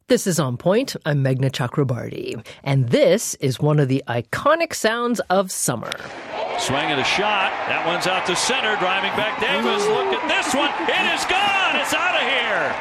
This is On Point. I'm Meghna Chakrabarti, and this is one of the iconic sounds of summer. Swing and a shot. That one's out to center. Driving back Davis. Look at this one. It is gone. It's out of here.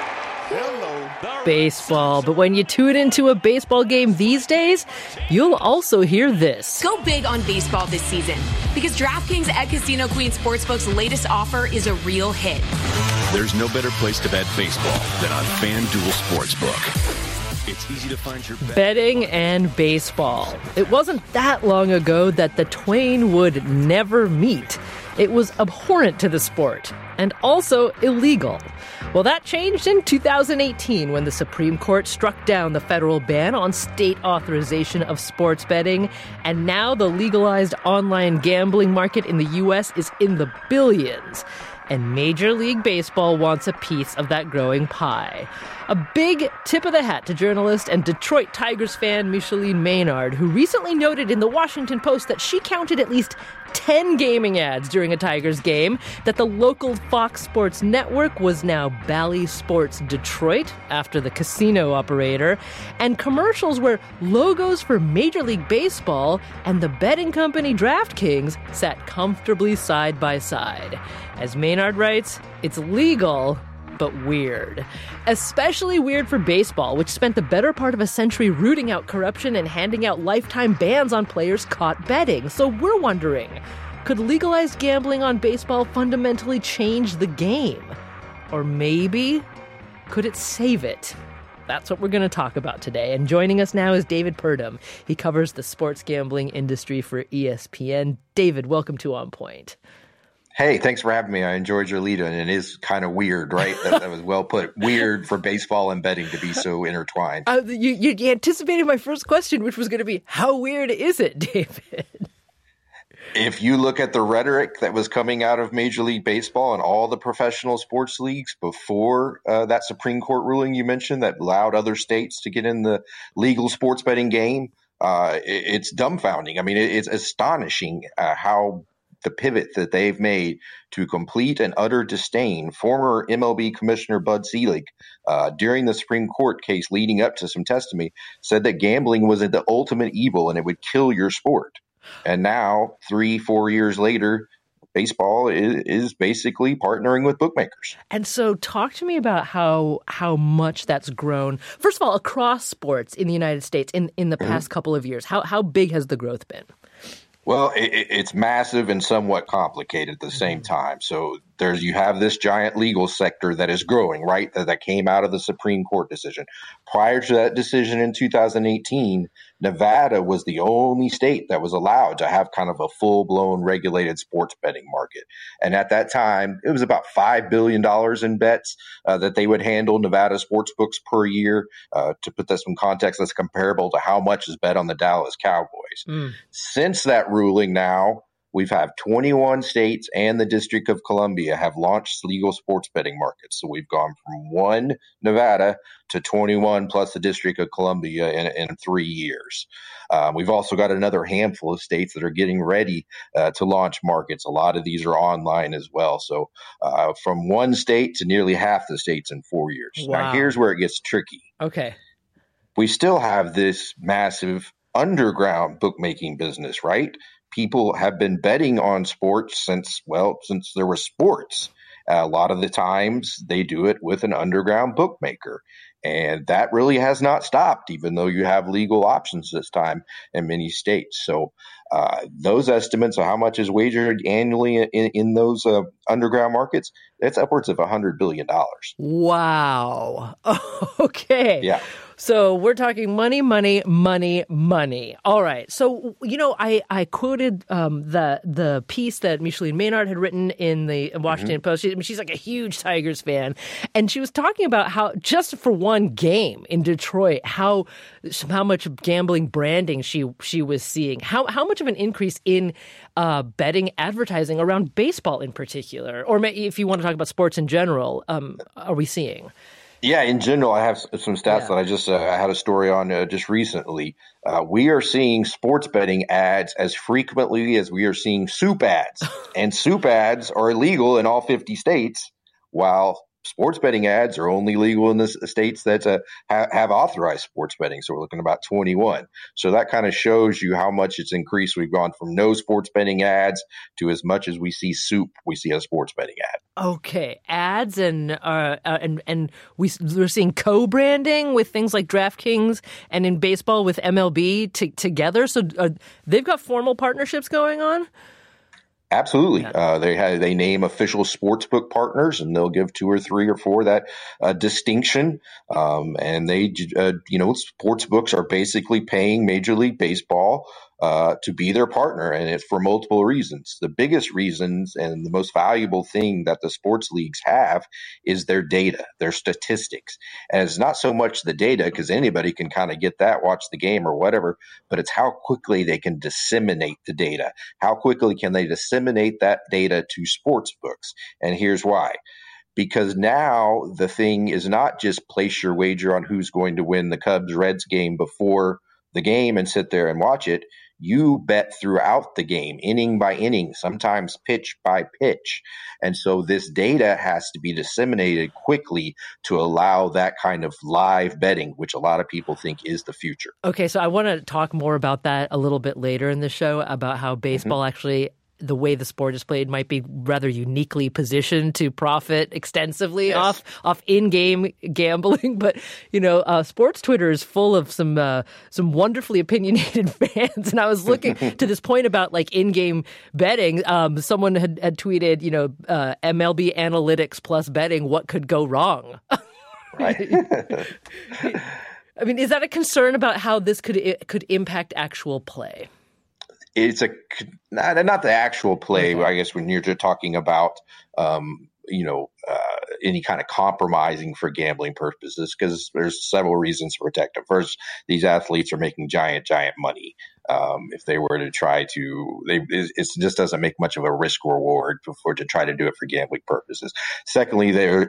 Baseball. But when you tune into a baseball game these days, you'll also hear this. Go big on baseball this season because DraftKings at Casino Queen Sportsbook's latest offer is a real hit. There's no better place to bet baseball than on FanDuel Sportsbook. It's easy to find your betting and baseball. It wasn't that long ago that the twain would never meet. It was abhorrent to the sport and also illegal. Well, that changed in 2018 when the Supreme Court struck down the federal ban on state authorization of sports betting, and now the legalized online gambling market in the U.S. is in the billions. And Major League Baseball wants a piece of that growing pie. A big tip of the hat to journalist and Detroit Tigers fan Micheline Maynard, who recently noted in the Washington Post that she counted at least 10 gaming ads during a Tigers game, that the local Fox Sports network was now Bally Sports Detroit after the casino operator, and commercials where logos for Major League Baseball and the betting company DraftKings sat comfortably side by side. As Maynard writes, it's legal, but weird. Especially weird for baseball, which spent the better part of a century rooting out corruption and handing out lifetime bans on players caught betting. So we're wondering, could legalized gambling on baseball fundamentally change the game? Or maybe, could it save it? That's what we're going to talk about today. And joining us now is David Purdom. He covers the sports gambling industry for ESPN. David, welcome to On Point. Hey, thanks for having me. I enjoyed your lead, and it is kind of weird, right? That was well put. Weird for baseball and betting to be so intertwined. You anticipated my first question, which was going to be, how weird is it, David? If you look at the rhetoric that was coming out of Major League Baseball and all the professional sports leagues before that Supreme Court ruling you mentioned that allowed other states to get in the legal sports betting game, it's dumbfounding. I mean, it's astonishing how the pivot that they've made to complete and utter disdain. Former MLB Commissioner Bud Selig, during the Supreme Court case leading up to some testimony, said that gambling was the ultimate evil and it would kill your sport. And now, 3-4 years later, baseball is basically partnering with bookmakers. And so talk to me about how much that's grown. First of all, across sports in the United States in the past couple of years, how big has the growth been? Well, it's massive and somewhat complicated at the same time. So you have this giant legal sector that is growing, right? That came out of the Supreme Court decision. Prior to that decision in 2018, Nevada was the only state that was allowed to have kind of a full-blown regulated sports betting market. And at that time, it was about $5 billion in bets that they would handle Nevada sports books per year. To put this in context, that's comparable to how much is bet on the Dallas Cowboys. Since that ruling now, we've had 21 states and the District of Columbia have launched legal sports betting markets. So we've gone from 1 Nevada to 21 plus the District of Columbia in 3 years. We've also got another handful of states that are getting ready to launch markets. A lot of these are online as well. So from one state to nearly half the states in 4 years. Wow. Now, here's where it gets tricky. Okay. We still have this massive underground bookmaking business, right? People have been betting on sports since there were sports. A lot of the times they do it with an underground bookmaker. And that really has not stopped, even though you have legal options this time in many states. So those estimates of how much is wagered annually in those underground markets, it's upwards of $100 billion. Wow. Okay. Yeah. So we're talking money, money, money, money. All right. So, I quoted the piece that Micheline Maynard had written in the Washington Post. She's like a huge Tigers fan. And she was talking about how just for one game in Detroit, how much gambling branding she was seeing, how much of an increase in betting advertising around baseball in particular, or if you want to talk about sports in general, are we seeing? Yeah, in general, I have some stats that I just I had a story on just recently. We are seeing sports betting ads as frequently as we are seeing soup ads. And soup ads are illegal in all 50 states, while sports betting ads are only legal in the states that have authorized sports betting. So we're looking at about 21. So that kind of shows you how much it's increased. We've gone from no sports betting ads to as much as we see soup, we see a sports betting ad. Okay, ads and we're seeing co-branding with things like DraftKings and in baseball with MLB together. So they've got formal partnerships going on? Absolutely. Yeah. They name official sportsbook partners, and they'll give 2 or 3 or 4 that distinction. And they, sportsbooks are basically paying Major League Baseball to be their partner, and it's for multiple reasons. The biggest reasons and the most valuable thing that the sports leagues have is their data, their statistics. And it's not so much the data, because anybody can kind of get that, watch the game or whatever, but it's how quickly they can disseminate the data. How quickly can they disseminate that data to sports books? And here's why. Because now the thing is not just place your wager on who's going to win the Cubs-Reds game before the game and sit there and watch it. You bet throughout the game, inning by inning, sometimes pitch by pitch. And so this data has to be disseminated quickly to allow that kind of live betting, which a lot of people think is the future. Okay, so I want to talk more about that a little bit later in the show, about how baseball actually, the way the sport is played, might be rather uniquely positioned to profit extensively off in-game gambling. But, sports Twitter is full of some wonderfully opinionated fans. And I was looking to this point about like in-game betting. Someone had tweeted, MLB analytics plus betting, what could go wrong? Right. I mean, is that a concern about how this could impact actual play? It's not the actual play. I guess when you're just talking about, any kind of compromising for gambling purposes, because there's several reasons to protect them. First, these athletes are making giant money. If they were to try to, it just doesn't make much of a risk reward to try to do it for gambling purposes. Secondly,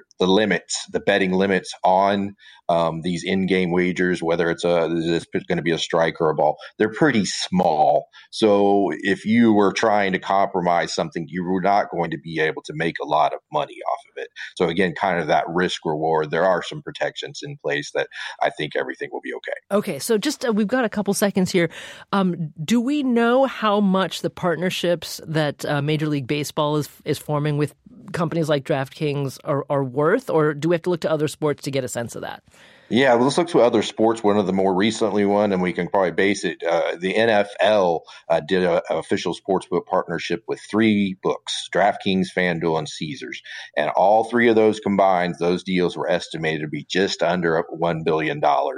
the betting limits on these in-game wagers, whether it's going to be a strike or a ball, they're pretty small. So if you were trying to compromise something, you were not going to be able to make a lot of money off of it. So again, kind of that risk reward. There are some protections in place that I think everything will be okay. Okay, so just we've got a couple seconds here. Do we know how much the partnerships that Major League Baseball is forming with companies like DraftKings are worth, or do we have to look to other sports to get a sense of that? Yeah, let's look to other sports. One of the more recently and we can probably base it, the NFL did an official sportsbook partnership with 3 books, DraftKings, FanDuel, and Caesars. And all 3 of those combined, those deals were estimated to be just under $1 billion.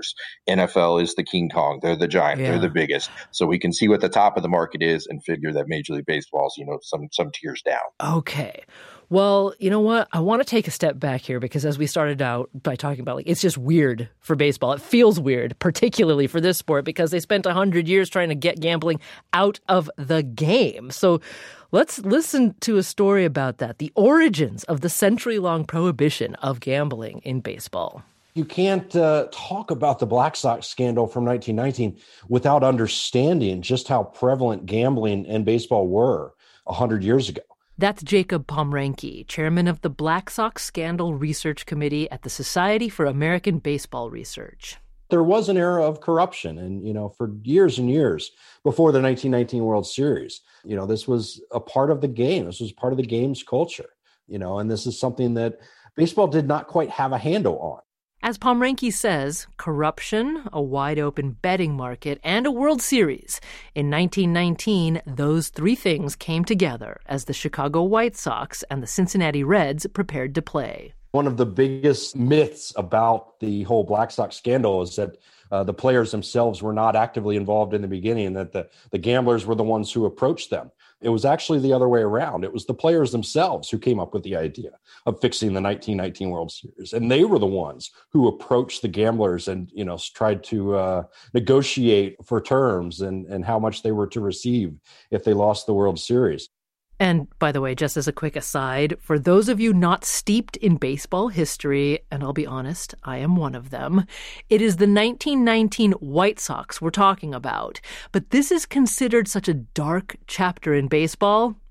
NFL is the King Kong. They're the giant. Yeah. They're the biggest. So we can see what the top of the market is and figure that Major League Baseball is, some tiers down. Okay. Well, you know what? I want to take a step back here because as we started out by talking about, it's just weird for baseball. It feels weird, particularly for this sport, because they spent 100 years trying to get gambling out of the game. So let's listen to a story about that, the origins of the century-long prohibition of gambling in baseball. You can't talk about the Black Sox scandal from 1919 without understanding just how prevalent gambling and baseball were 100 years ago. That's Jacob Pomrenke, chairman of the Black Sox Scandal Research Committee at the Society for American Baseball Research. There was an era of corruption, and, for years and years before the 1919 World Series, this was a part of the game. This was part of the game's culture, and this is something that baseball did not quite have a handle on. As Pomrenke says, corruption, a wide-open betting market, and a World Series. In 1919, those 3 things came together as the Chicago White Sox and the Cincinnati Reds prepared to play. One of the biggest myths about the whole Black Sox scandal is that the players themselves were not actively involved in the beginning, and that the gamblers were the ones who approached them. It was actually the other way around. It was the players themselves who came up with the idea of fixing the 1919 World Series. And they were the ones who approached the gamblers and, tried to negotiate for terms and how much they were to receive if they lost the World Series. And by the way, just as a quick aside, for those of you not steeped in baseball history, and I'll be honest, I am one of them, it is the 1919 White Sox we're talking about. But this is considered such a dark chapter in baseball,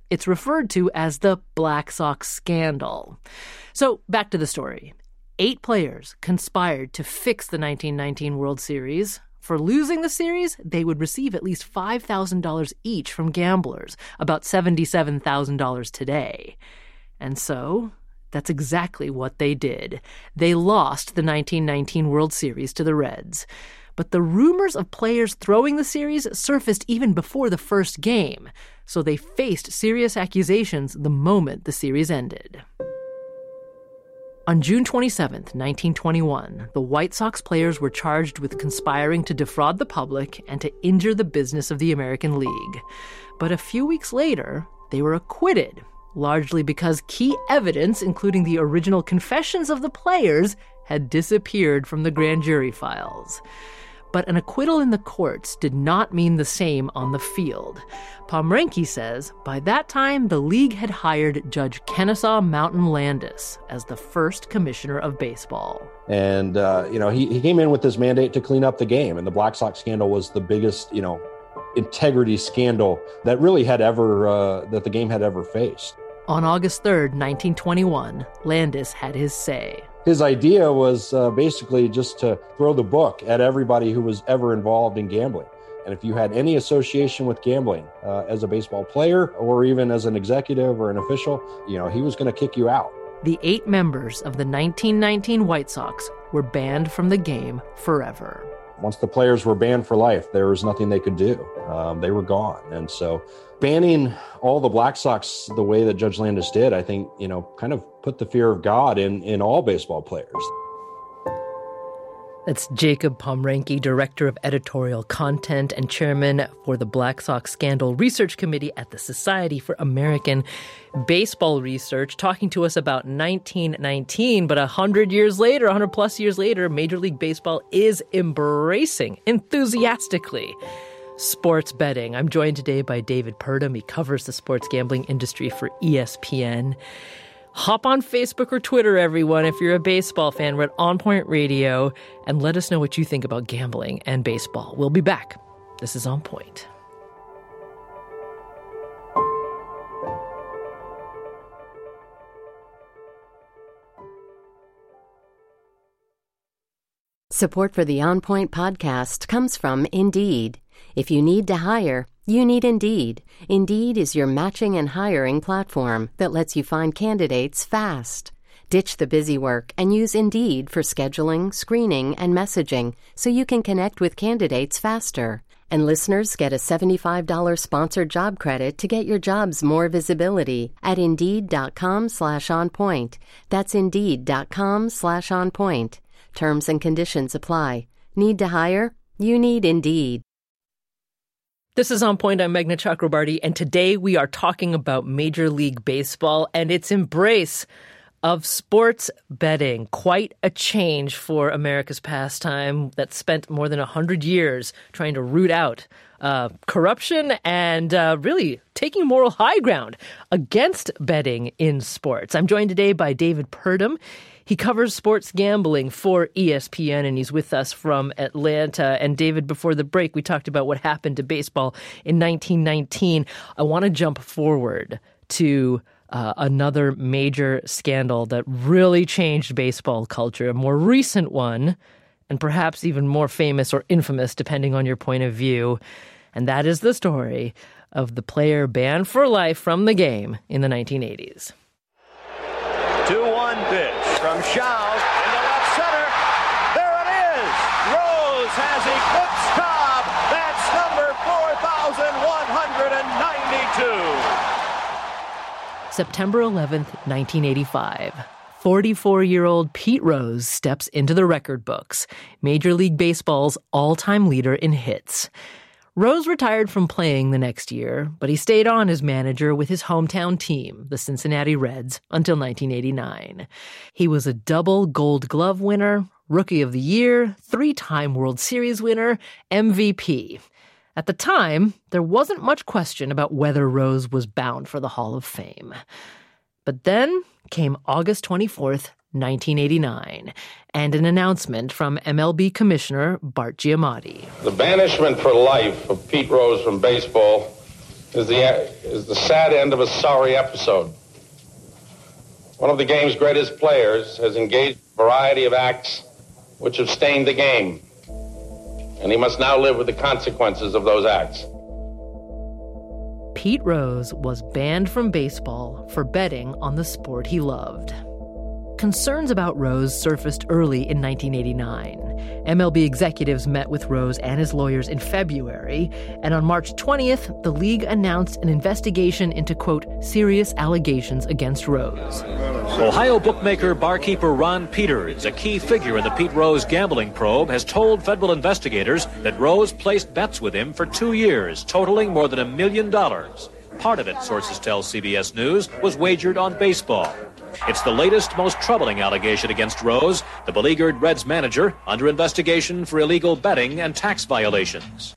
It's referred to as the Black Sox scandal. So back to the story. 8 players conspired to fix the 1919 World Series. For losing the series, they would receive at least $5,000 each from gamblers, about $77,000 today. And so, that's exactly what they did. They lost the 1919 World Series to the Reds. But the rumors of players throwing the series surfaced even before the first game, so they faced serious accusations the moment the series ended. On June 27, 1921, the White Sox players were charged with conspiring to defraud the public and to injure the business of the American League. But a few weeks later, they were acquitted, largely because key evidence, including the original confessions of the players, had disappeared from the grand jury files. But an acquittal in the courts did not mean the same on the field. Pomrenke says by that time, the league had hired Judge Kennesaw Mountain Landis as the first commissioner of baseball. And, he came in with this mandate to clean up the game. And the Black Sox scandal was the biggest, integrity scandal that really had ever, that the game had ever faced. On August 3rd, 1921, Landis had his say. His idea was basically just to throw the book at everybody who was ever involved in gambling. And if you had any association with gambling as a baseball player or even as an executive or an official, he was going to kick you out. The 8 members of the 1919 White Sox were banned from the game forever. Once the players were banned for life, there was nothing they could do. They were gone. And so banning all the Black Sox the way that Judge Landis did, I think, kind of put the fear of God in all baseball players. That's Jacob Pomrenke, Director of Editorial Content and Chairman for the Black Sox Scandal Research Committee at the Society for American Baseball Research, talking to us about 1919. But 100 plus years later, Major League Baseball is embracing enthusiastically sports betting. I'm joined today by David Purdom. He covers the sports gambling industry for ESPN. Hop on Facebook or Twitter, everyone, if you're a baseball fan. We're at On Point Radio, and let us know what you think about gambling and baseball. We'll be back. This is On Point. Support for the On Point podcast comes from Indeed. If you need to hire, you need Indeed. Indeed is your matching and hiring platform that lets you find candidates fast. Ditch the busy work and use Indeed for scheduling, screening, and messaging so you can connect with candidates faster. And listeners get a $75 sponsored job credit to get your jobs more visibility at Indeed.com/onpoint. That's Indeed.com/onpoint. Terms and conditions apply. Need to hire? You need Indeed. This is On Point. I'm Meghna Chakrabarty, and today we are talking about Major League Baseball and its embrace of sports betting. Quite a change for America's pastime that spent more than 100 years trying to root out corruption and really taking moral high ground against betting in sports. I'm joined today by David Purdom. He covers sports gambling for ESPN, and he's with us from Atlanta. And David, before the break, we talked about what happened to baseball in 1919. I want to jump forward to another major scandal that really changed baseball culture, a more recent one, and perhaps even more famous or infamous, depending on your point of view. And that is the story of the player banned for life from the game in the 1980s. 2-1 pitch from Shaw into left center. There it is. Rose has eclipsed Cobb. That's number 4,192. September 11th, 1985. 44-year-old Pete Rose steps into the record books, Major League Baseball's all-time leader in hits. Rose retired from playing the next year, but he stayed on as manager with his hometown team, the Cincinnati Reds, until 1989. He was a double Gold Glove winner, Rookie of the Year, 3-time World Series winner, MVP. At the time, there wasn't much question about whether Rose was bound for the Hall of Fame. But then came August 24th, 1989, and an announcement from MLB Commissioner Bart Giamatti. The banishment for life of Pete Rose from baseball is the sad end of a sorry episode. One of the game's greatest players has engaged in a variety of acts which have stained the game, and he must now live with the consequences of those acts. Pete Rose was banned from baseball for betting on the sport he loved. Concerns about Rose surfaced early in 1989. MLB executives met with Rose and his lawyers in February, and on March 20th, the league announced an investigation into, quote, serious allegations against Rose. Ohio bookmaker barkeeper Ron Peters, a key figure in the Pete Rose gambling probe, has told federal investigators that Rose placed bets with him for 2 years, totaling more than $1 million. Part of it, sources tell CBS News, was wagered on baseball. It's the latest, most troubling allegation against Rose, the beleaguered Reds manager, under investigation for illegal betting and tax violations.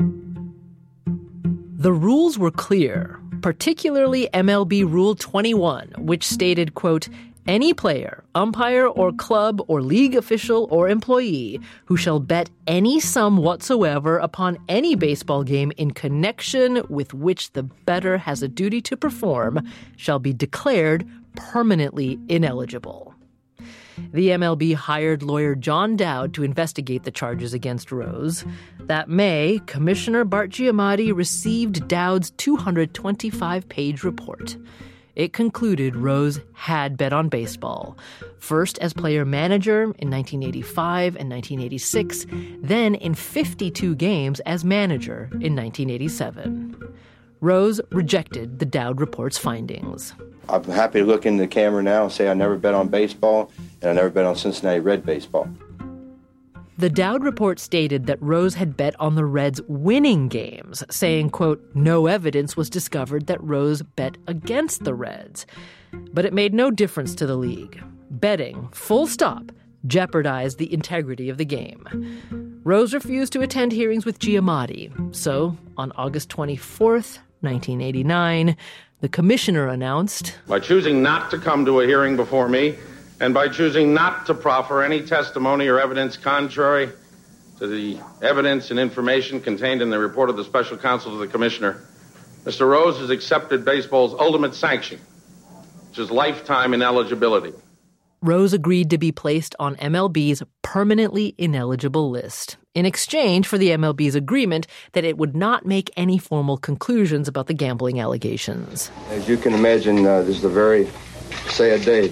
The rules were clear, particularly MLB Rule 21, which stated, quote, any player, umpire or club or league official or employee who shall bet any sum whatsoever upon any baseball game in connection with which the bettor has a duty to perform shall be declared permanently ineligible. The MLB hired lawyer John Dowd to investigate the charges against Rose. That May, Commissioner Bart Giamatti received Dowd's 225-page report. It concluded Rose had bet on baseball, first as player-manager in 1985 and 1986, then in 52 games as manager in 1987. Rose rejected the Dowd report's findings. I'm happy to look into the camera now and say I never bet on baseball, and I never bet on Cincinnati Red baseball. The Dowd report stated that Rose had bet on the Reds' winning games, saying, quote, no evidence was discovered that Rose bet against the Reds. But it made no difference to the league. Betting, full stop, jeopardized the integrity of the game. Rose refused to attend hearings with Giamatti. So, on August 24th, 1989, the commissioner announced, by choosing not to come to a hearing before me, and by choosing not to proffer any testimony or evidence contrary to the evidence and information contained in the report of the special counsel to the commissioner, Mr. Rose has accepted baseball's ultimate sanction, which is lifetime ineligibility. Rose agreed to be placed on MLB's permanently ineligible list in exchange for the MLB's agreement that it would not make any formal conclusions about the gambling allegations. As you can imagine, this is a very sad day.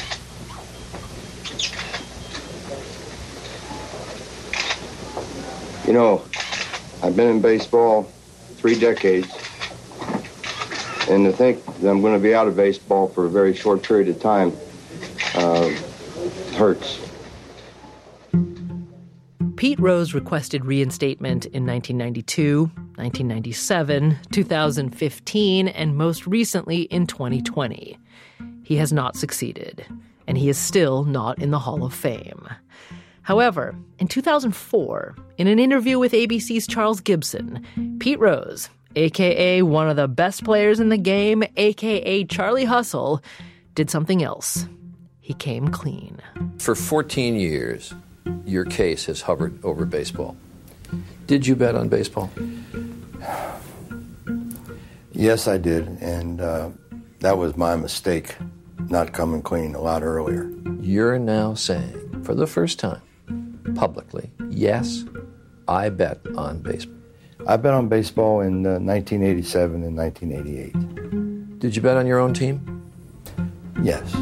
You know, I've been in baseball 3 decades, and to think that I'm going to be out of baseball for a very short period of time hurts. Pete Rose requested reinstatement in 1992, 1997, 2015, and most recently in 2020. He has not succeeded, and he is still not in the Hall of Fame. However, in 2004, in an interview with ABC's Charles Gibson, Pete Rose, a.k.a. one of the best players in the game, a.k.a. Charlie Hustle, did something else. He came clean. For 14 years, your case has hovered over baseball. Did you bet on baseball? Yes, I did, and that was my mistake, not coming clean a lot earlier. You're now saying, for the first time, publicly, yes, I bet on baseball. I bet on baseball in 1987 and 1988. Did you bet on your own team? Yes.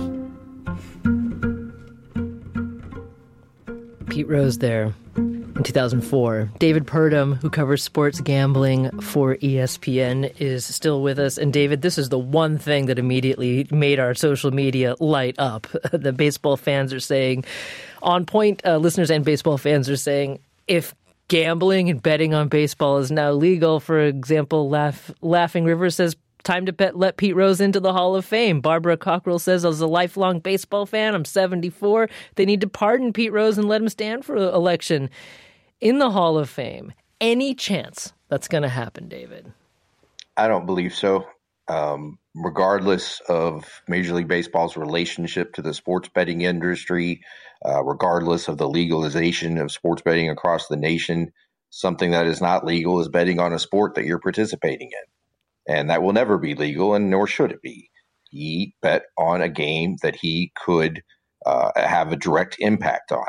Pete Rose there in 2004. David Purdom, who covers sports gambling for ESPN, is still with us. And David, this is the one thing that immediately made our social media light up. The baseball fans are saying, on point, listeners and baseball fans are saying, if gambling and betting on baseball is now legal, for example, Laughing River says, time to let Pete Rose into the Hall of Fame. Barbara Cockrell says, as a lifelong baseball fan, I'm 74. They need to pardon Pete Rose and let him stand for election in the Hall of Fame. Any chance that's going to happen, David? I don't believe so. Regardless of Major League Baseball's relationship to the sports betting industry, regardless of the legalization of sports betting across the nation, something that is not legal is betting on a sport that you're participating in. and that will never be legal, and nor should it be. He bet on a game that he could have a direct impact on.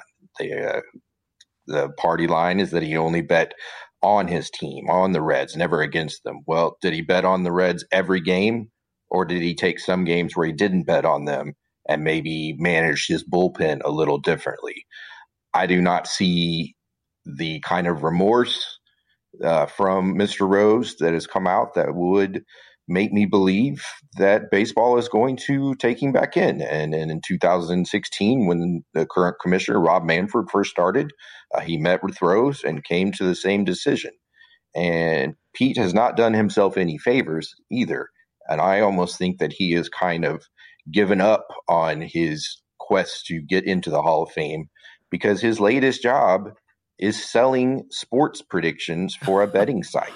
The party line is that he only bet on his team, on the Reds, never against them. Well, did he bet on the Reds every game, or did he take some games where he didn't bet on them and maybe manage his bullpen a little differently? I do not see the kind of remorse from Mr. Rose that has come out that would make me believe that baseball is going to take him back in. And in 2016, when the current commissioner, Rob Manfred, first started, he met with Rose and came to the same decision. And Pete has not done himself any favors either. And I almost think that he has kind of given up on his quest to get into the Hall of Fame, because his latest job is selling sports predictions for a betting site.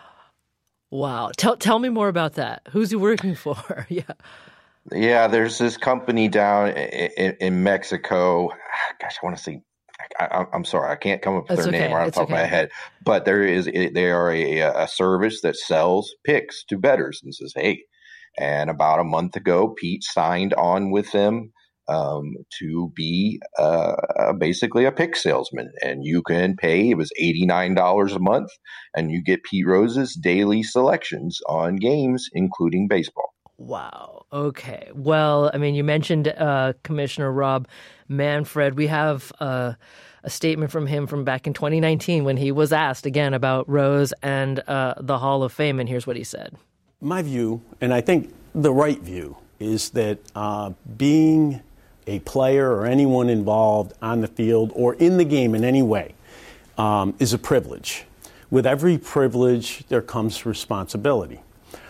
Wow. Tell me more about that. Who's he working for? Yeah, there's this company down in Mexico. Gosh, I want to say, I'm sorry, I can't come up with their name right off the top of my head. But they are a service that sells picks to bettors and says, hey. And about a month ago, Pete signed on with them to be basically a pick salesman. And you can pay, it was $89 a month, and you get Pete Rose's daily selections on games, including baseball. Wow. Okay. Well, I mean, you mentioned Commissioner Rob Manfred. We have a statement from him from back in 2019 when he was asked again about Rose and the Hall of Fame. And here's what he said. My view, and I think the right view, is that being a player or anyone involved on the field or in the game in any way is a privilege. With every privilege, there comes responsibility.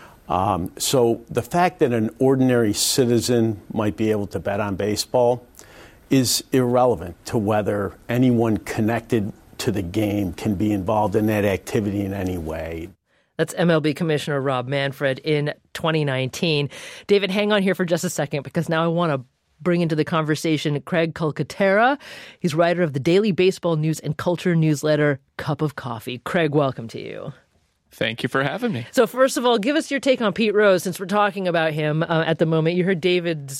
So the fact that an ordinary citizen might be able to bet on baseball is irrelevant to whether anyone connected to the game can be involved in that activity in any way. That's MLB Commissioner Rob Manfred in 2019. David, hang on here for just a second, because now I want to bring into the conversation Craig Calcaterra. He's writer of the daily baseball news and culture newsletter, Cup of Coffee. Craig, welcome to you. Thank you for having me. So first of all, give us your take on Pete Rose, since we're talking about him at the moment. You heard David's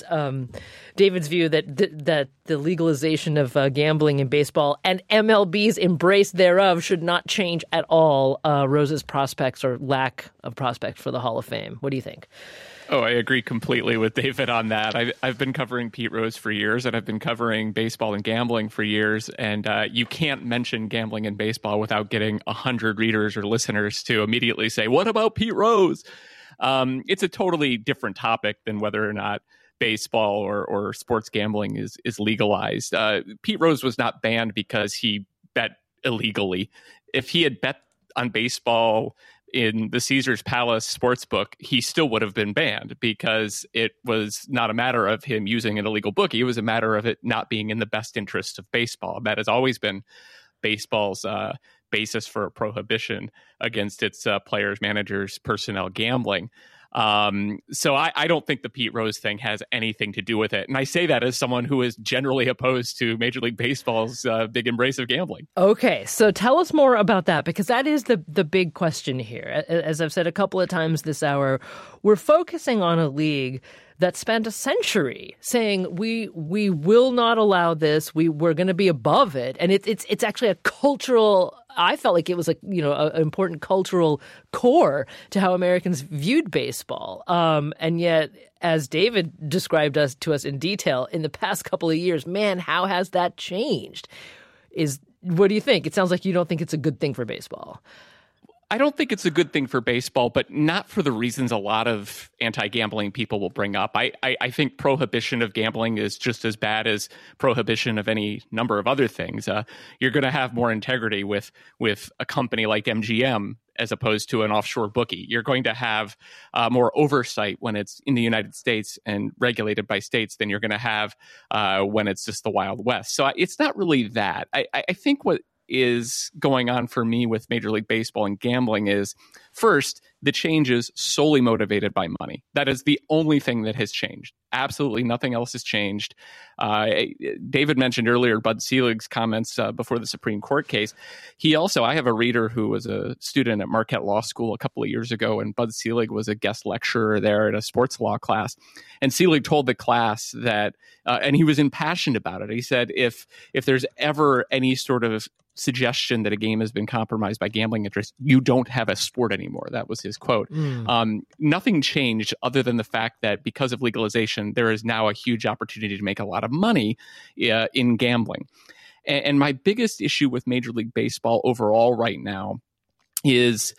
view that the legalization of gambling in baseball and MLB's embrace thereof should not change at all Rose's prospects or lack of prospects for the Hall of Fame. What do you think? Oh, I agree completely with David on that. I've been covering Pete Rose for years, and I've been covering baseball and gambling for years. And you can't mention gambling and baseball without getting 100 readers or listeners to immediately say, what about Pete Rose? It's a totally different topic than whether or not baseball or sports gambling is legalized. Pete Rose was not banned because he bet illegally. If he had bet on baseball in the Caesars Palace Sportsbook, he still would have been banned, because it was not a matter of him using an illegal bookie. It was a matter of it not being in the best interest of baseball. That has always been baseball's basis for a prohibition against its players, managers, personnel gambling. So I don't think the Pete Rose thing has anything to do with it. And I say that as someone who is generally opposed to Major League Baseball's big embrace of gambling. Okay, so tell us more about that, because that is the big question here. As I've said a couple of times this hour, we're focusing on a league that spent a century saying we will not allow this. We're going to be above it, and it's actually a cultural. I felt like it was an important cultural core to how Americans viewed baseball. And yet, as David described to us in detail in the past couple of years, man, how has that changed? What do you think? It sounds like you don't think it's a good thing for baseball. I don't think it's a good thing for baseball, but not for the reasons a lot of anti-gambling people will bring up. I think prohibition of gambling is just as bad as prohibition of any number of other things. You're going to have more integrity with a company like MGM as opposed to an offshore bookie. You're going to have more oversight when it's in the United States and regulated by states than you're going to have when it's just the Wild West. So it's not really that. I think what is going on for me with Major League Baseball and gambling is, first, The change is solely motivated by money. That is the only thing that has changed. Absolutely nothing else has changed. David mentioned earlier Bud Selig's comments before the Supreme Court case. I have a reader who was a student at Marquette Law School a couple of years ago, and Bud Selig was a guest lecturer there at a sports law class. And Selig told the class that, and he was impassioned about it. He said, if there's ever any sort of suggestion that a game has been compromised by gambling interests, you don't have a sport anymore. That was his quote. Nothing changed other than the fact that because of legalization, there is now a huge opportunity to make a lot of money in gambling. And my biggest issue with Major League Baseball overall right now is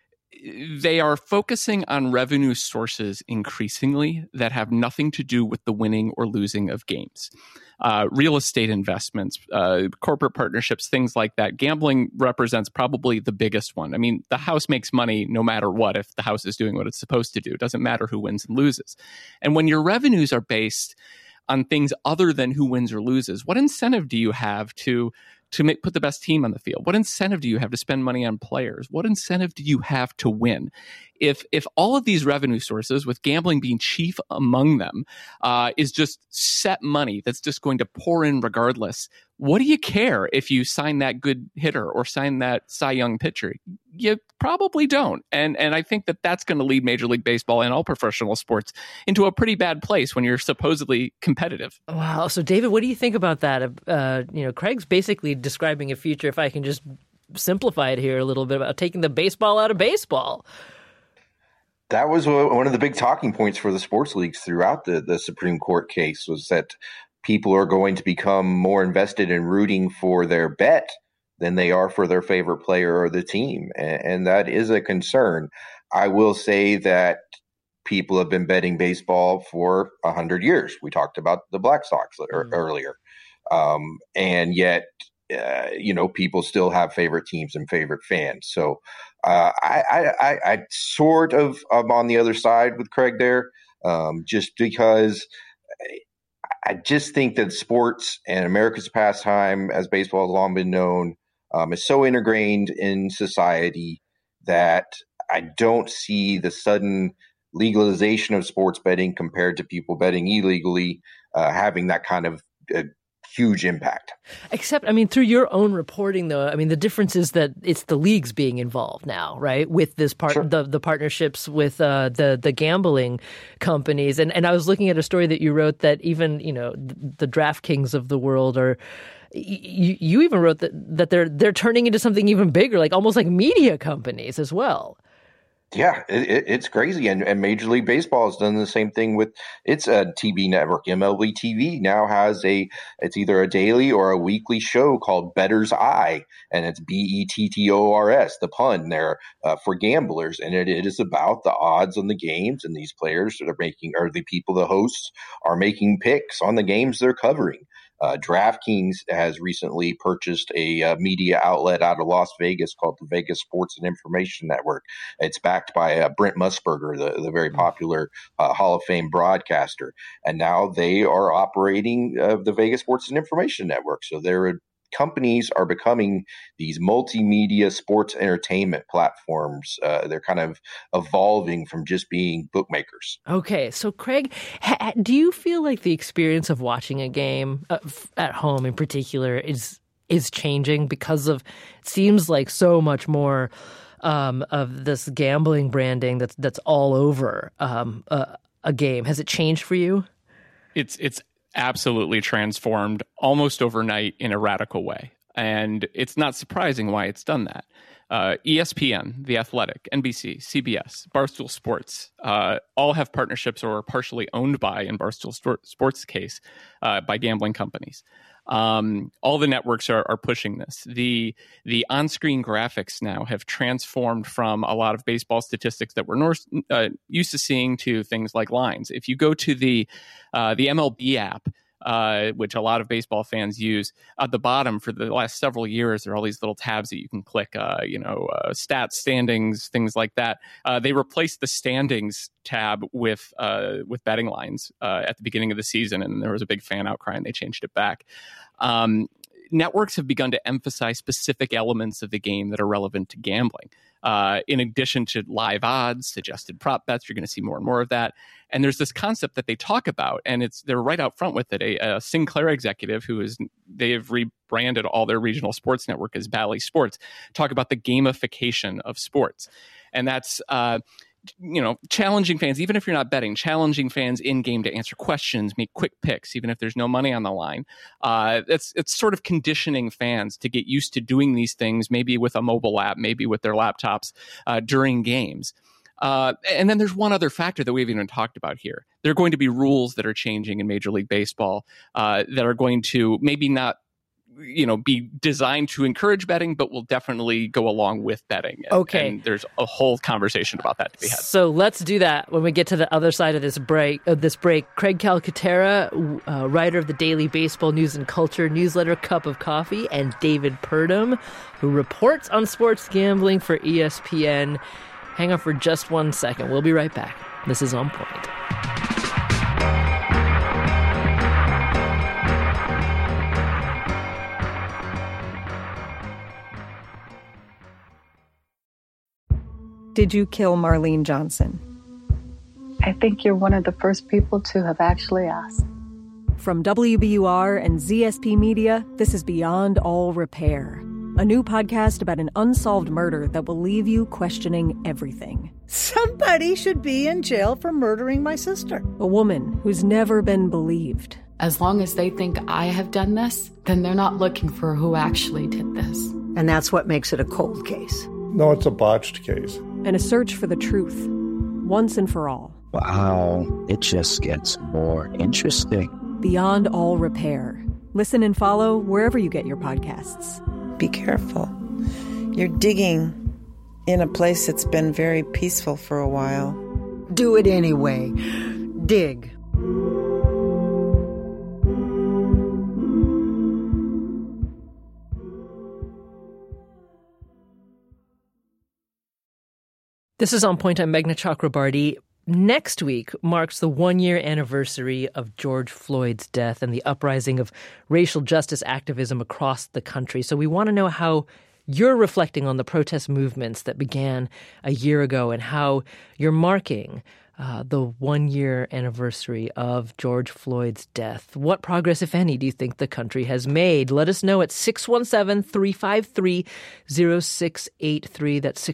they are focusing on revenue sources increasingly that have nothing to do with the winning or losing of games. Real estate investments, corporate partnerships, things like that. Gambling represents probably the biggest one. I mean, the house makes money no matter what if the house is doing what it's supposed to do. It doesn't matter who wins and loses. And when your revenues are based on things other than who wins or loses, what incentive do you have to put the best team on the field? What incentive do you have to spend money on players? What incentive do you have to win? If all of these revenue sources, with gambling being chief among them, is just set money that's just going to pour in regardless, what do you care if you sign that good hitter or sign that Cy Young pitcher? You probably don't. And I think that that's going to lead Major League Baseball and all professional sports into a pretty bad place when you're supposedly competitive. Wow. So, David, what do you think about that? Craig's basically describing a future, if I can just simplify it here a little bit, about taking the baseball out of baseball. That was one of the big talking points for the sports leagues throughout the Supreme Court case, was that people are going to become more invested in rooting for their bet than they are for their favorite player or the team. And that is a concern. I will say that people have been betting baseball for 100 years. We talked about the Black Sox earlier. And yet, people still have favorite teams and favorite fans. So I sort of am on the other side with Craig there, just because I just think that sports and America's pastime, as baseball has long been known, is so ingrained in society that I don't see the sudden legalization of sports betting compared to people betting illegally having that kind of huge impact. Except, through your own reporting, though, the difference is that it's the leagues being involved now, right? With this the partnerships with the gambling companies. And I was looking at a story that you wrote that even, the DraftKings of the world are. You even wrote that they're turning into something even bigger, like almost like media companies as well. Yeah, it's crazy. And Major League Baseball has done the same thing with its TV network. MLB TV now has it's either a daily or a weekly show called Bettor's Eye, and it's BETTORS, the pun there for gamblers. And it is about the odds on the games, and these players that are making, or the people, the hosts, are making picks on the games they're covering. DraftKings has recently purchased a media outlet out of Las Vegas called the Vegas Sports and Information Network. It's backed by Brent Musburger, the very popular Hall of Fame broadcaster. And now they are operating the Vegas Sports and Information Network. So their companies are becoming these multimedia sports entertainment platforms. They're kind of evolving from just being bookmakers. Okay, so Craig, do you feel like the experience of watching a game at home in particular is changing because of, it seems like so much more of this gambling branding that's all over a game? Has it changed for you? It's absolutely transformed almost overnight in a radical way. And it's not surprising why it's done that. ESPN, The Athletic, NBC, CBS, Barstool Sports, all have partnerships or are partially owned by, in Barstool Sports' case, by gambling companies. All the networks are pushing this. The on-screen graphics now have transformed from a lot of baseball statistics that we're used to seeing to things like lines. If you go to the MLB app, which a lot of baseball fans use, at the bottom for the last several years, there are all these little tabs that you can click, stats, standings, things like that. They replaced the standings tab with betting lines at the beginning of the season, and there was a big fan outcry, and they changed it back. networks have begun to emphasize specific elements of the game that are relevant to gambling. In addition to live odds, suggested prop bets, you're going to see more and more of that. And there's this concept that they talk about, and they're right out front with it. A Sinclair executive they have rebranded all their regional sports network as Bally Sports, talk about the gamification of sports. And that's challenging fans, even if you're not betting, challenging fans in game to answer questions, make quick picks, even if there's no money on the line. It's sort of conditioning fans to get used to doing these things, maybe with a mobile app, maybe with their laptops during games. And then there's one other factor that we haven't even talked about here. There are going to be rules that are changing in Major League Baseball that are going to maybe not be designed to encourage betting, but will definitely go along with betting. And there's a whole conversation about that to be had. So let's do that when we get to the other side of this break. Craig Calcaterra, writer of the daily baseball news and culture newsletter Cup of Coffee, and David Purdom, who reports on sports gambling for ESPN. Hang on for just 1 second. We'll be right back. This is On Point. Did you kill Marlene Johnson? I think you're one of the first people to have actually asked. From WBUR and ZSP Media, this is Beyond All Repair, a new podcast about an unsolved murder that will leave you questioning everything. Somebody should be in jail for murdering my sister. A woman who's never been believed. As long as they think I have done this, then they're not looking for who actually did this. And that's what makes it a cold case. No, it's a botched case. And a search for the truth, once and for all. Wow, it just gets more interesting. Beyond All Repair. Listen and follow wherever you get your podcasts. Be careful. You're digging in a place that's been very peaceful for a while. Do it anyway. Dig. This is On Point. I'm Meghna Chakrabarty. Next week marks the 1-year anniversary of George Floyd's death and the uprising of racial justice activism across the country. So we want to know how you're reflecting on the protest movements that began a year ago and how you're marking the 1-year anniversary of George Floyd's death. What progress, if any, do you think the country has made? Let us know at 617-353-0683. That's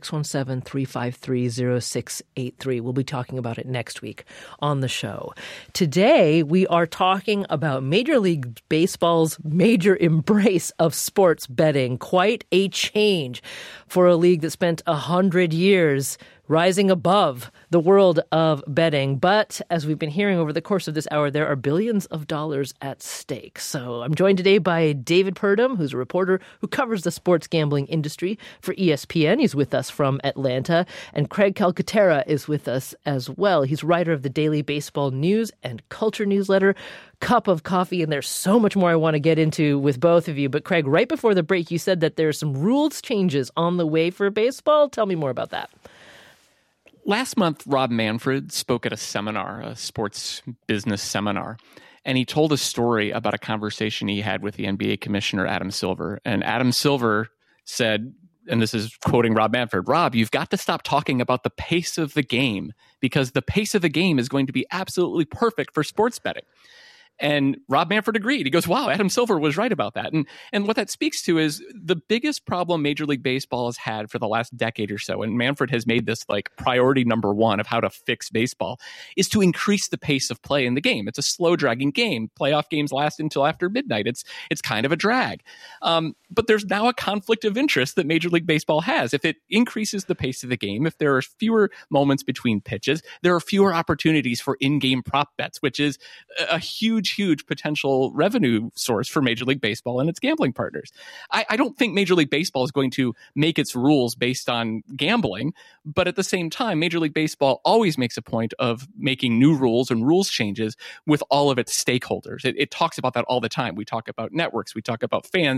617-353-0683. We'll be talking about it next week on the show. Today, we are talking about Major League Baseball's major embrace of sports betting. Quite a change for a league that spent 100 years rising above the world of betting. But as we've been hearing over the course of this hour, there are billions of dollars at stake. So I'm joined today by David Purdom, who's a reporter who covers the sports gambling industry for ESPN. He's with us from Atlanta. And Craig Calcaterra is with us as well. He's writer of the daily baseball news and culture newsletter Cup of Coffee. And there's so much more I want to get into with both of you. But Craig, right before the break, you said that there are some rules changes on the way for baseball. Tell me more about that. Last month, Rob Manfred spoke at a seminar, a sports business seminar, and he told a story about a conversation he had with the NBA commissioner, Adam Silver. And Adam Silver said, and this is quoting Rob Manfred, "Rob, you've got to stop talking about the pace of the game because the pace of the game is going to be absolutely perfect for sports betting." And Rob Manfred agreed. He goes, wow, Adam Silver was right about that. And what that speaks to is the biggest problem Major League Baseball has had for the last decade or so, and Manfred has made this like priority number one of how to fix baseball, is to increase the pace of play in the game. It's a slow dragging game. Playoff games last until after midnight. It's kind of a drag. But there's now a conflict of interest that Major League Baseball has. If it increases the pace of the game, if there are fewer moments between pitches, there are fewer opportunities for in-game prop bets, which is a huge potential revenue source for Major League Baseball and its gambling partners. I don't think Major League Baseball is going to make its rules based on gambling, but at the same time, Major League Baseball always makes a point of making new rules and rules changes with all of its stakeholders. It talks about that all the time. We talk about networks, we talk about fans,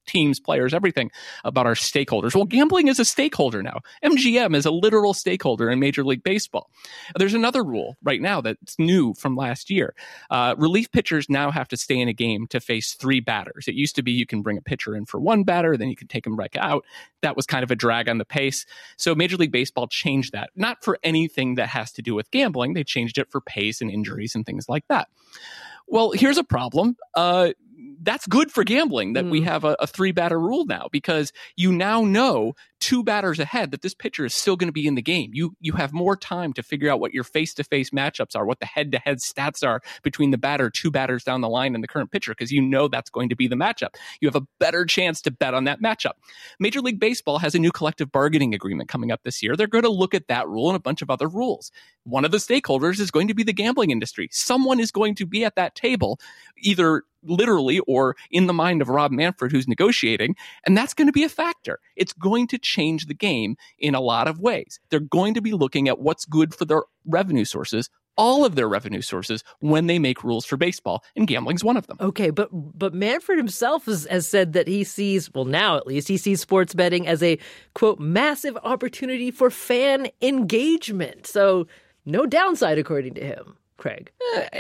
teams, players, everything about our stakeholders. Well, gambling is a stakeholder now. MGM is a literal stakeholder in Major League Baseball. There's another rule right now that's new from last year. Relief pitchers now have to stay in a game to face 3 batters. It used to be you can bring a pitcher in for 1 batter, then you can take him right out. That was kind of a drag on the pace. So Major League Baseball changed that, not for anything that has to do with gambling. They changed it for pace and injuries and things like that. Well, here's a problem. That's good for gambling that we have a 3-batter rule now, because you now know 2 batters ahead that this pitcher is still going to be in the game. You have more time to figure out what your face-to-face matchups are, what the head-to-head stats are between the batter 2 batters down the line and the current pitcher, because you know that's going to be the matchup. You have a better chance to bet on that matchup. Major League Baseball has a new collective bargaining agreement coming up this year. They're going to look at that rule and a bunch of other rules. One of the stakeholders is going to be the gambling industry. Someone is going to be at that table, either literally or in the mind of Rob Manfred, who's negotiating, and that's going to be a factor. It's going to change the game in a lot of ways. They're going to be looking at what's good for their revenue sources, all of their revenue sources, when they make rules for baseball, and gambling's one of them. Okay, but Manfred himself has said that he sees, well, now at least, he sees sports betting as a, quote, massive opportunity for fan engagement. So no downside, according to him. Craig?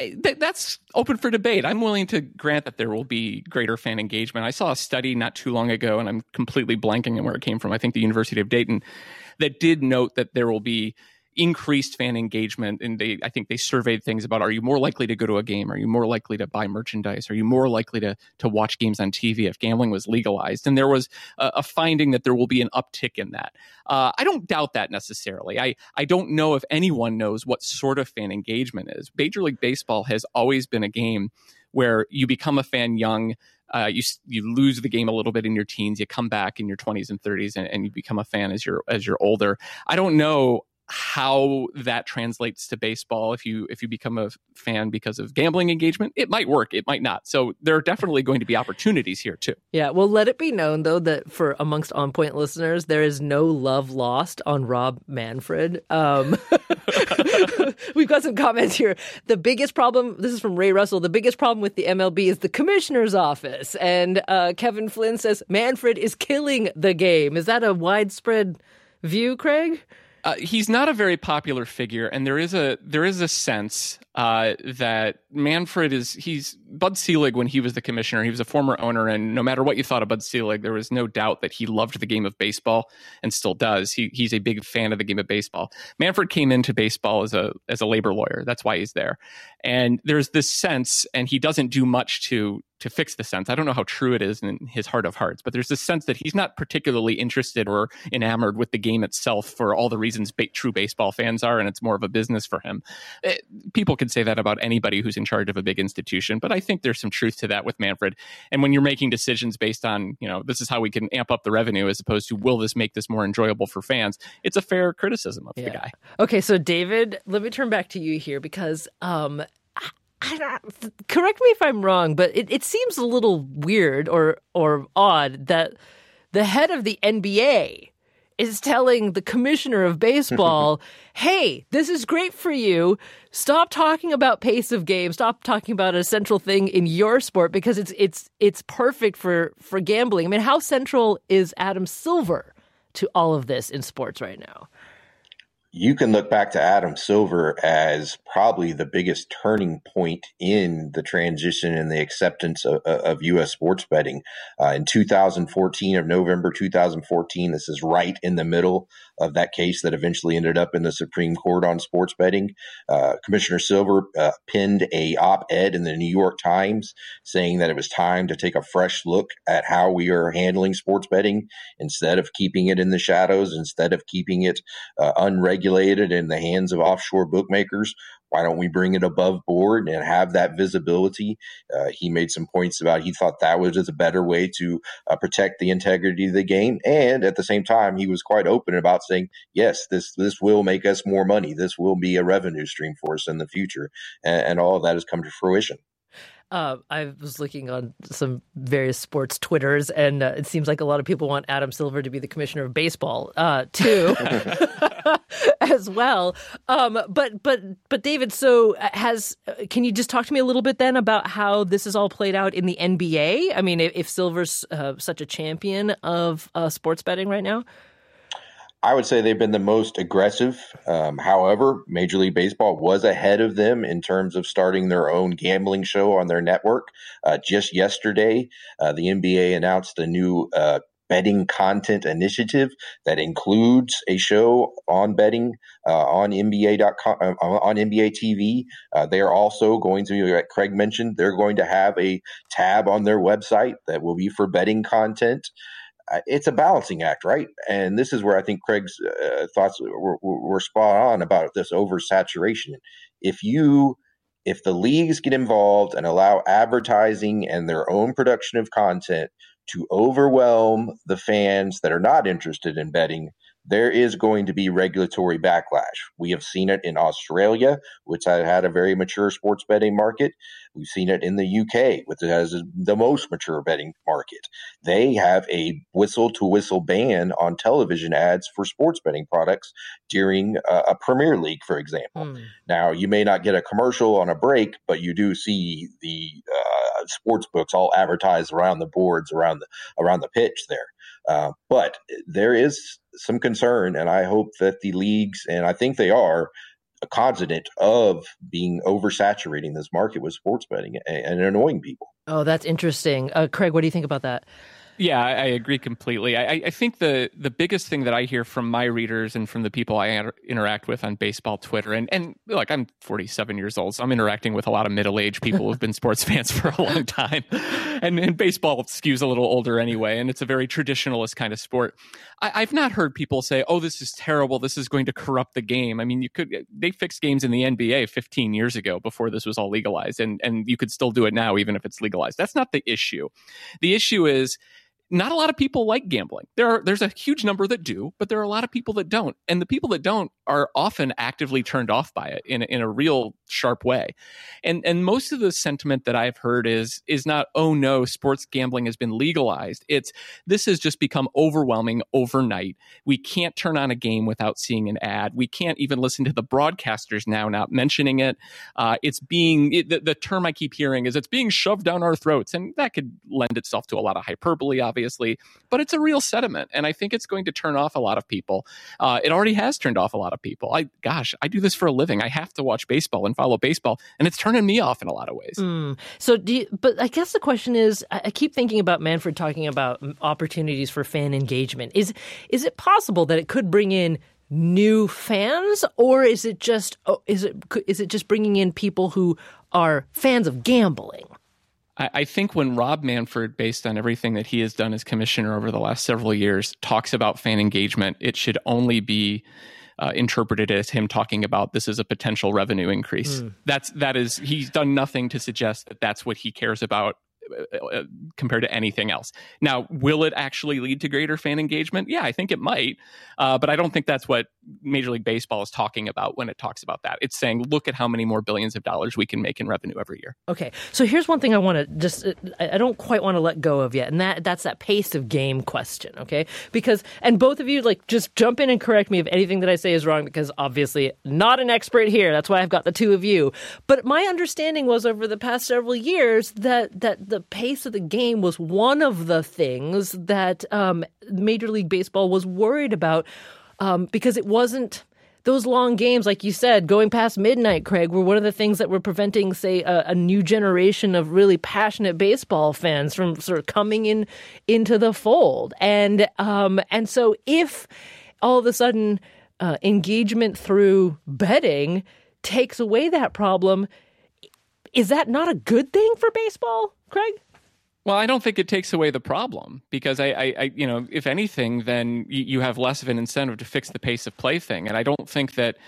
That's open for debate. I'm willing to grant that there will be greater fan engagement. I saw a study not too long ago, and I'm completely blanking on where it came from. I think the University of Dayton, that did note that there will be increased fan engagement. And I think they surveyed things about, are you more likely to go to a game? Are you more likely to buy merchandise? Are you more likely to watch games on TV if gambling was legalized? And there was a finding that there will be an uptick in that. I don't doubt that necessarily. I don't know if anyone knows what sort of fan engagement is. Major League Baseball has always been a game where you become a fan young. You lose the game a little bit in your teens. You come back in your 20s and 30s, and you become a fan as you're older. I don't know how that translates to baseball. If you become a fan because of gambling engagement, it might work, it might not. So there are definitely going to be opportunities here too. Yeah, well, let it be known though that for amongst On Point listeners, there is no love lost on Rob Manfred. We've got some comments here. The biggest problem, this is from Ray Russell, the biggest problem with the MLB is the commissioner's office. And Kevin Flynn says Manfred is killing the game. Is that a widespread view, Craig? He's not a very popular figure, and there is a sense that Manfred he's Bud Selig. When he was the commissioner, he was a former owner, and no matter what you thought of Bud Selig, there was no doubt that he loved the game of baseball and still does. He's a big fan of the game of baseball. Manfred came into baseball as a labor lawyer. That's why he's there. And there's this sense, and he doesn't do much to fix the sense. I don't know how true it is in his heart of hearts, but there's this sense that he's not particularly interested or enamored with the game itself for all the reasons true baseball fans are, and it's more of a business for him. People can say that about anybody who's in charge of a big institution, but I think there's some truth to that with Manfred. And when you're making decisions based on, this is how we can amp up the revenue as opposed to will this make this more enjoyable for fans, it's a fair criticism of the guy. Okay, so David, let me turn back to you here because correct me if I'm wrong, but it seems a little weird or odd that the head of the NBA is telling the commissioner of baseball, hey, this is great for you. Stop talking about pace of game. Stop talking about a central thing in your sport because it's perfect for gambling. I mean, how central is Adam Silver to all of this in sports right now? You can look back to Adam Silver as probably the biggest turning point in the transition and the acceptance of U.S. sports betting. In 2014, of November 2014, this is right in the middle of that case that eventually ended up in the Supreme Court on sports betting. Commissioner Silver penned a op-ed in the New York Times saying that it was time to take a fresh look at how we are handling sports betting instead of keeping it in the shadows, instead of keeping it unregulated in the hands of offshore bookmakers. Why don't we bring it above board and have that visibility? He made some points about he thought that was a better way to protect the integrity of the game. And at the same time, he was quite open about saying, yes, this will make us more money. This will be a revenue stream for us in the future. And all of that has come to fruition. I was looking on some various sports Twitters, and it seems like a lot of people want Adam Silver to be the commissioner of baseball, too, as well. But David, so can you just talk to me a little bit then about how this is all played out in the NBA? I mean, if Silver's such a champion of sports betting right now? I would say they've been the most aggressive. However, Major League Baseball was ahead of them in terms of starting their own gambling show on their network. Just yesterday, the NBA announced a new betting content initiative that includes a show on betting on NBA.com, on NBA TV. They are also going to, like Craig mentioned, they're going to have a tab on their website that will be for betting content. It's a balancing act, right? And this is where I think Craig's thoughts were spot on about this oversaturation. If the leagues get involved and allow advertising and their own production of content to overwhelm the fans that are not interested in betting, there is going to be regulatory backlash. We have seen it in Australia, which had a very mature sports betting market. We've seen it in the UK, which has the most mature betting market. They have a whistle-to-whistle ban on television ads for sports betting products during a Premier League, for example. Now, you may not get a commercial on a break, but you do see the sports books all advertised around the boards, around the pitch there. But there is some concern, and I hope that the leagues, and I think they are, cognizant of being oversaturating this market with sports betting and annoying people. Oh, that's interesting. Craig, what do you think about that? Yeah, I agree completely. I think the biggest thing that I hear from my readers and from the people I interact with on baseball Twitter, and look, I'm 47 years old, so I'm interacting with a lot of middle-aged people who've been sports fans for a long time. And baseball skews a little older anyway, and it's a very traditionalist kind of sport. I've not heard people say, oh, this is terrible, this is going to corrupt the game. I mean, they fixed games in the NBA 15 years ago before this was all legalized, and you could still do it now even if it's legalized. That's not the issue. The issue is, not a lot of people like gambling. There's a huge number that do, but there are a lot of people that don't. And the people that don't are often actively turned off by it in a real sharp way. And most of the sentiment that I've heard is not, oh no, sports gambling has been legalized. It's, this has just become overwhelming overnight. We can't turn on a game without seeing an ad. We can't even listen to the broadcasters now not mentioning it. The term I keep hearing is it's being shoved down our throats. And that could lend itself to a lot of hyperbole, obviously, but it's a real sentiment. And I think it's going to turn off a lot of people. It already has turned off a lot of people. I do this for a living. I have to watch baseball and follow baseball, and it's turning me off in a lot of ways. But I guess the question is, I keep thinking about Manfred talking about opportunities for fan engagement. Is it possible that it could bring in new fans, or is it just bringing in people who are fans of gambling? I think when Rob Manfred, based on everything that he has done as commissioner over the last several years, talks about fan engagement, it should only be interpreted as him talking about this as a potential revenue increase. That is, he's done nothing to suggest that that's what he cares about compared to anything else. Now, will it actually lead to greater fan engagement? Yeah, I think it might. But I don't think that's what Major League Baseball is talking about when it talks about that. It's saying, look at how many more billions of dollars we can make in revenue every year. Okay. So here's one thing I want to just, I don't quite want to let go of yet. And that's that pace of game question. Okay. Because, and both of you, like, just jump in and correct me if anything that I say is wrong, because obviously not an expert here. That's why I've got the two of you. But my understanding was over the past several years that the pace of the game was one of the things that Major League Baseball was worried about, because it wasn't those long games, like you said, going past midnight, Craig, were one of the things that were preventing, say, a new generation of really passionate baseball fans from sort of coming into the fold. And so if all of a sudden engagement through betting takes away that problem, is that not a good thing for baseball, Craig? Well, I don't think it takes away the problem, because I if anything, then you have less of an incentive to fix the pace of play thing. And I don't think that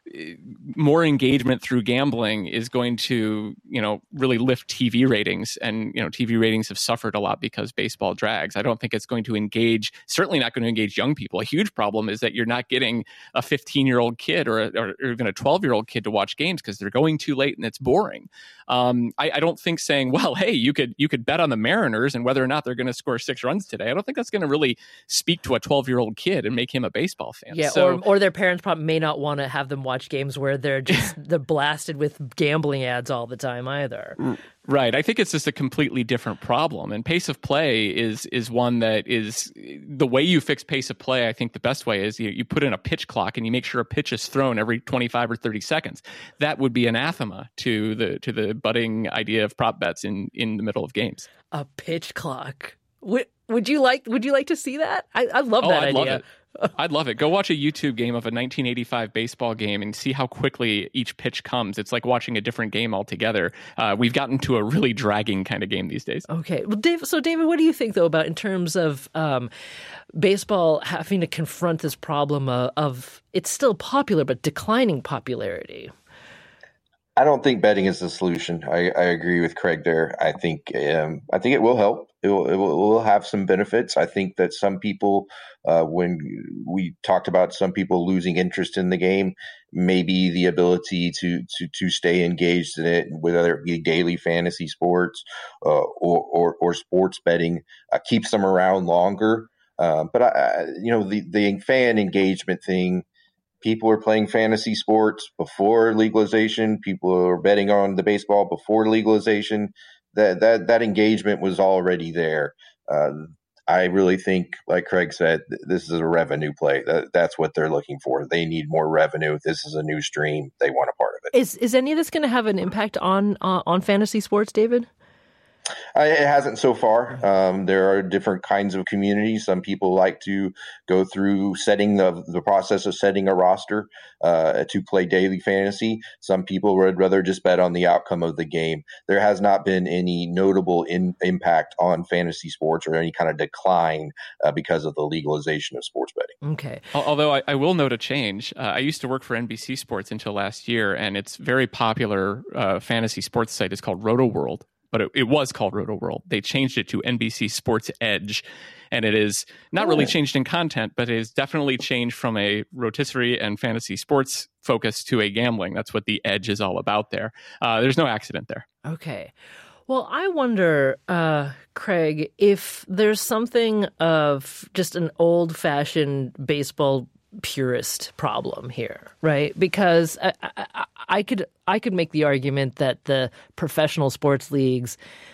more engagement through gambling is going to, really lift TV ratings. And, TV ratings have suffered a lot because baseball drags. I don't think it's going to certainly not going to engage young people. A huge problem is that you're not getting a 15-year-old kid or even a 12-year-old kid to watch games because they're going too late and it's boring. I don't think saying, well, hey, you could bet on the Mariners and whether or not they're going to score 6 runs today. I don't think that's going to really speak to a 12-year-old kid and make him a baseball fan. Yeah, or their parents probably may not want to have them watch games where they're blasted with gambling ads all the time either. Right. I think it's just a completely different problem. And pace of play is one that is the way you fix pace of play. I think the best way is you put in a pitch clock and you make sure a pitch is thrown every 25 or 30 seconds. That would be anathema to the budding idea of prop bets in the middle of games. A pitch clock. Would you like to see that? I love that idea. Love it. I'd love it. Go watch a YouTube game of a 1985 baseball game and see how quickly each pitch comes. It's like watching a different game altogether. We've gotten to a really dragging kind of game these days. Okay. Well, David, what do you think, though, about in terms of baseball having to confront this problem of it's still popular but declining popularity? I don't think betting is the solution. I agree with Craig there. I think it will help. It will have some benefits. I think that some people, when we talked about some people losing interest in the game, maybe the ability to stay engaged in it, whether it be daily fantasy sports or sports betting, keeps them around longer. But the fan engagement thing. People are playing fantasy sports before legalization. People are betting on the baseball before legalization. That engagement was already there. I really think, like Craig said, this is a revenue play. That's what they're looking for. They need more revenue. This is a new stream. They want a part of it. Is any of this going to have an impact on fantasy sports, David? It hasn't so far. There are different kinds of communities. Some people like to go through setting the process of setting a roster to play daily fantasy. Some people would rather just bet on the outcome of the game. There has not been any notable impact on fantasy sports or any kind of decline because of the legalization of sports betting. Okay. Although I will note a change. I used to work for NBC Sports until last year, and its very popular fantasy sports site is called RotoWorld. But it was called RotoWorld. They changed it to NBC Sports Edge, and it is not really changed in content, but it has definitely changed from a rotisserie and fantasy sports focus to a gambling. That's what the Edge is all about there. There's no accident there. Okay. Well, I wonder, Craig, if there's something of just an old-fashioned baseball purist problem here, right? Because I could make the argument that the professional sports leagues,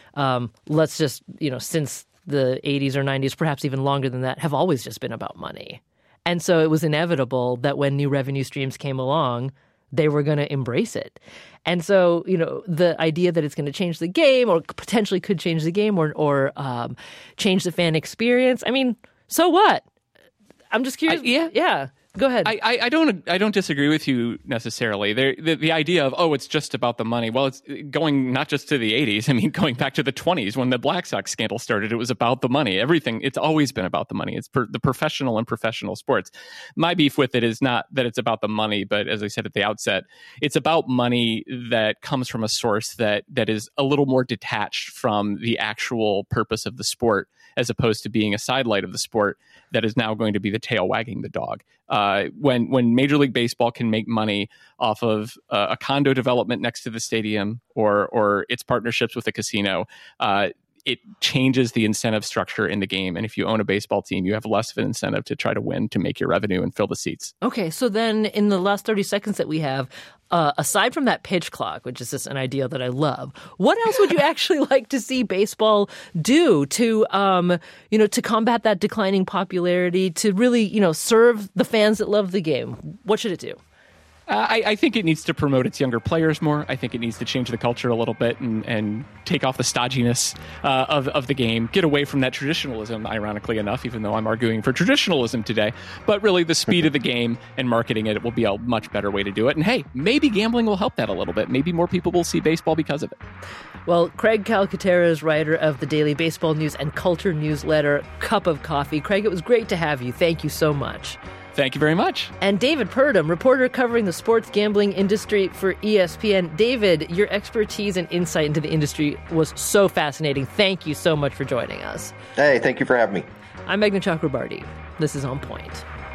let's just, since the 80s or 90s, perhaps even longer than that, have always just been about money. And so it was inevitable that when new revenue streams came along, they were going to embrace it. And so, the idea that it's going to change the game or potentially could change the game or change the fan experience, I mean, so what? I'm just curious. Yeah. Go ahead. I don't disagree with you necessarily. The idea of, it's just about the money. Well, it's going not just to the 80s. I mean, going back to the 20s when the Black Sox scandal started, it was about the money. Everything. It's always been about the money. It's the professional and professional sports. My beef with it is not that it's about the money, but as I said at the outset, it's about money that comes from a source that is a little more detached from the actual purpose of the sport, as opposed to being a sidelight of the sport that is now going to be the tail wagging the dog. When Major League Baseball can make money off of a condo development next to the stadium or its partnerships with a casino, it changes the incentive structure in the game. And if you own a baseball team, you have less of an incentive to try to win, to make your revenue and fill the seats. Okay, so then in the last 30 seconds that we have, aside from that pitch clock, which is just an idea that I love, what else would you actually like to see baseball do to combat that declining popularity, to really, serve the fans that love the game? What should it do? I think it needs to promote its younger players more. I think it needs to change the culture a little bit and take off the stodginess of the game, get away from that traditionalism, ironically enough, even though I'm arguing for traditionalism today. But really, the speed of the game and marketing it will be a much better way to do it. And hey, maybe gambling will help that a little bit. Maybe more people will see baseball because of it. Well, Craig Calcaterra is writer of the daily baseball news and culture newsletter, Cup of Coffee. Craig, it was great to have you. Thank you so much. Thank you very much. And David Purdom, reporter covering the sports gambling industry for ESPN. David, your expertise and insight into the industry was so fascinating. Thank you so much for joining us. Hey, thank you for having me. I'm Meghna Chakrabarti. This is On Point.